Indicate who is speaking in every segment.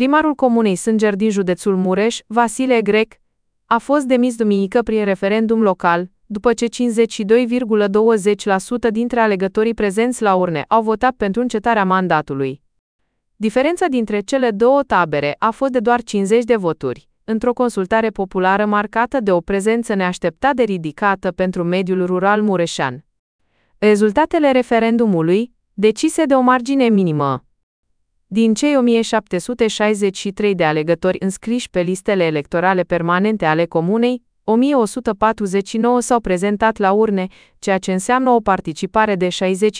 Speaker 1: Primarul comunei Sânger din județul Mureș, Vasile Grec, a fost demis duminică prin referendum local, după ce 52,20% dintre alegătorii prezenți la urne au votat pentru încetarea mandatului. Diferența dintre cele două tabere a fost de doar 50 de voturi, într-o consultare populară marcată de o prezență neașteptat de ridicată pentru mediul rural mureșean. Rezultatele referendumului, decise de o margine minimă. Din cei 1763 de alegători înscriși pe listele electorale permanente ale comunei, 1149 s-au prezentat la urne, ceea ce înseamnă o participare de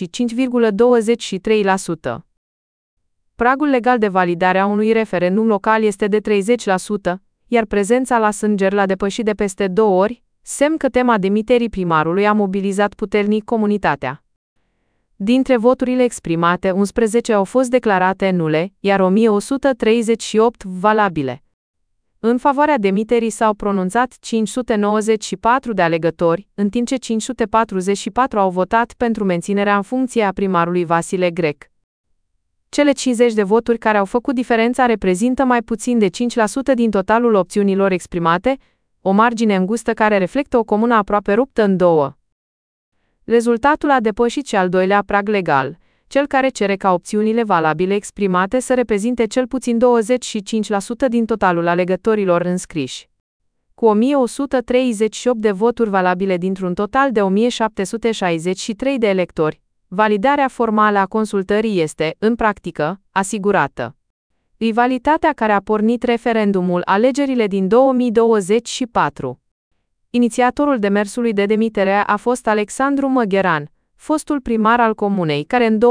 Speaker 1: 65,23%. Pragul legal de validare a unui referendum local este de 30%, iar prezența la Sânger l-a depășit de peste 2 ori, semn că tema demiterii primarului a mobilizat puternic comunitatea. Dintre voturile exprimate, 11 au fost declarate nule, iar 1138 valabile. În favoarea demiterii s-au pronunțat 594 de alegători, în timp ce 544 au votat pentru menținerea în funcție a primarului Vasile Grec. Cele 50 de voturi care au făcut diferența reprezintă mai puțin de 5% din totalul opțiunilor exprimate, o margine îngustă care reflectă o comună aproape ruptă în două. Rezultatul a depășit și al doilea prag legal, cel care cere ca opțiunile valabile exprimate să reprezinte cel puțin 25% din totalul alegătorilor înscriși. Cu 1138 de voturi valabile dintr-un total de 1763 de electori, validarea formală a consultării este, în practică, asigurată. Rivalitatea care a pornit referendumul alegerile din 2024. Inițiatorul demersului de demitere a fost Alexandru Măgheran, fostul primar al comunei, care în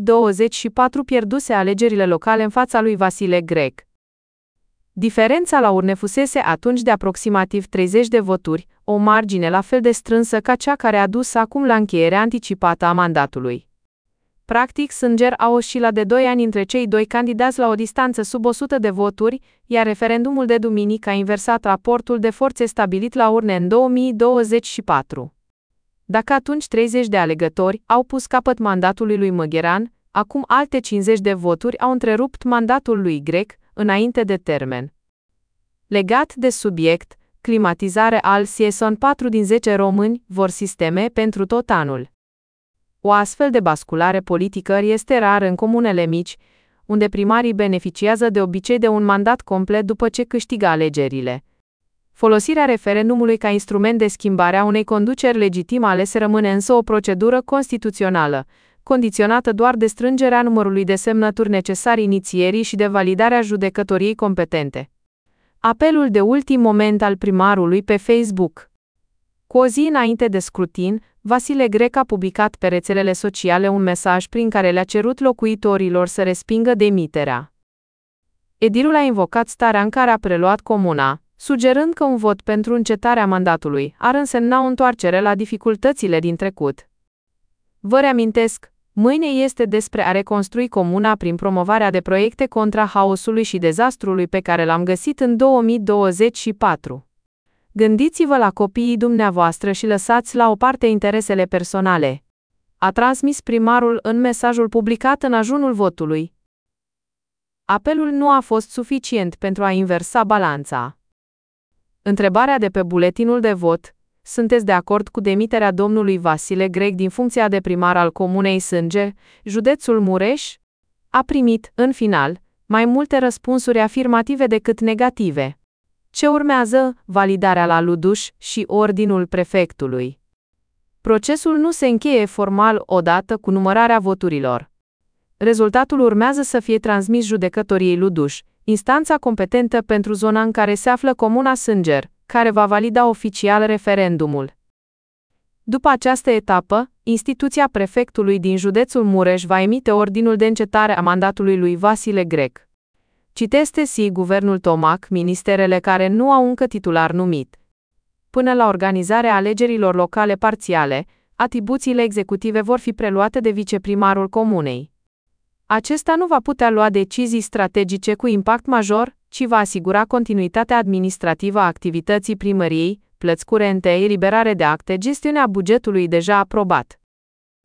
Speaker 1: 2024 pierduse alegerile locale în fața lui Vasile Grec. Diferența la urne fusese atunci de aproximativ 30 de voturi, o margine la fel de strânsă ca cea care a dus acum la încheierea anticipată a mandatului. Practic, Sânger a oscilat de 2 ani între cei doi candidați la o distanță sub 100 de voturi, iar referendumul de duminică a inversat raportul de forțe stabilit la urne în 2024. Dacă atunci 30 de alegători au pus capăt mandatului lui Măgheran, acum alte 50 de voturi au întrerupt mandatul lui Grec, înainte de termen. Legat de subiect, climatizare al Sieson 4 din 10 români vor sisteme pentru tot anul. O astfel de basculare politică este rară în comunele mici, unde primarii beneficiază de obicei de un mandat complet după ce câștigă alegerile. Folosirea referendumului ca instrument de schimbare a unei conduceri legitime alese rămâne însă o procedură constituțională, condiționată doar de strângerea numărului de semnături necesare inițierii și de validarea judecătoriei competente. Apelul de ultim moment al primarului pe Facebook. Cu o zi înainte de scrutin, Vasile Grec a publicat pe rețelele sociale un mesaj prin care le-a cerut locuitorilor să respingă demiterea. Edilul a invocat starea în care a preluat comuna, sugerând că un vot pentru încetarea mandatului ar însemna o întoarcere la dificultățile din trecut. Vă reamintesc, mâine este despre a reconstrui comuna prin promovarea de proiecte contra haosului și dezastrului pe care l-am găsit în 2024. Gândiți-vă la copiii dumneavoastră și lăsați la o parte interesele personale. A transmis primarul în mesajul publicat în ajunul votului. Apelul nu a fost suficient pentru a inversa balanța. Întrebarea de pe buletinul de vot: sunteți de acord cu demiterea domnului Vasile Grec din funcția de primar al comunei Sânger, județul Mureș? A primit, în final, mai multe răspunsuri afirmative decât negative. Ce urmează? Validarea la Luduș și ordinul prefectului. Procesul nu se încheie formal odată cu numărarea voturilor. Rezultatul urmează să fie transmis judecătoriei Luduș, instanța competentă pentru zona în care se află comuna Sânger, care va valida oficial referendumul. După această etapă, instituția prefectului din județul Mureș va emite ordinul de încetare a mandatului lui Vasile Grec. Citeste guvernul Tomac, ministerele care nu au încă titular numit. Până la organizarea alegerilor locale parțiale, atribuțiile executive vor fi preluate de viceprimarul comunei. Acesta nu va putea lua decizii strategice cu impact major, ci va asigura continuitatea administrativă a activității primăriei, plăți curente, eliberare de acte, gestiunea bugetului deja aprobat.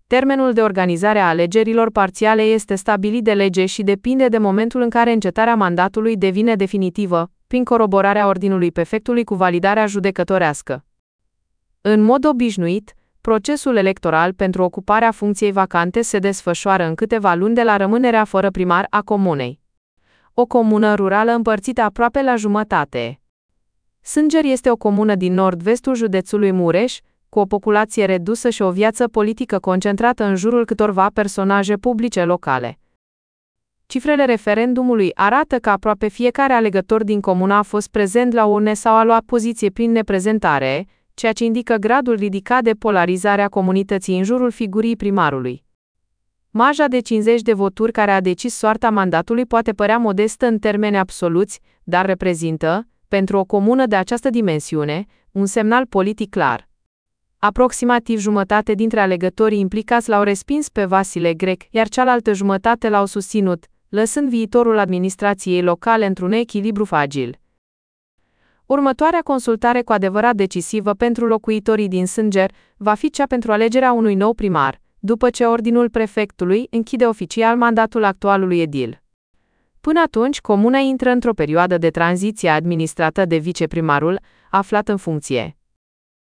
Speaker 1: Termenul de organizare a alegerilor parțiale este stabilit de lege și depinde de momentul în care încetarea mandatului devine definitivă, prin coroborarea ordinului prefectului cu validarea judecătorească. În mod obișnuit, procesul electoral pentru ocuparea funcției vacante se desfășoară în câteva luni de la rămânerea fără primar a comunei. O comună rurală împărțită aproape la jumătate. Sânger este o comună din nord-vestul județului Mureș, cu o populație redusă și o viață politică concentrată în jurul câtorva personaje publice locale. Cifrele referendumului arată că aproape fiecare alegător din comună a fost prezent la urne sau a luat poziție prin neprezentare, ceea ce indică gradul ridicat de polarizare a comunității în jurul figurii primarului. Marja de 50 de voturi care a decis soarta mandatului poate părea modestă în termeni absoluți, dar reprezintă, pentru o comună de această dimensiune, un semnal politic clar. Aproximativ jumătate dintre alegătorii implicați l-au respins pe Vasile Grec, iar cealaltă jumătate l-au susținut, lăsând viitorul administrației locale într-un echilibru fragil. Următoarea consultare cu adevărat decisivă pentru locuitorii din Sânger va fi cea pentru alegerea unui nou primar, după ce ordinul prefectului închide oficial mandatul actualului edil. Până atunci, comuna intră într-o perioadă de tranziție administrată de viceprimarul, aflat în funcție.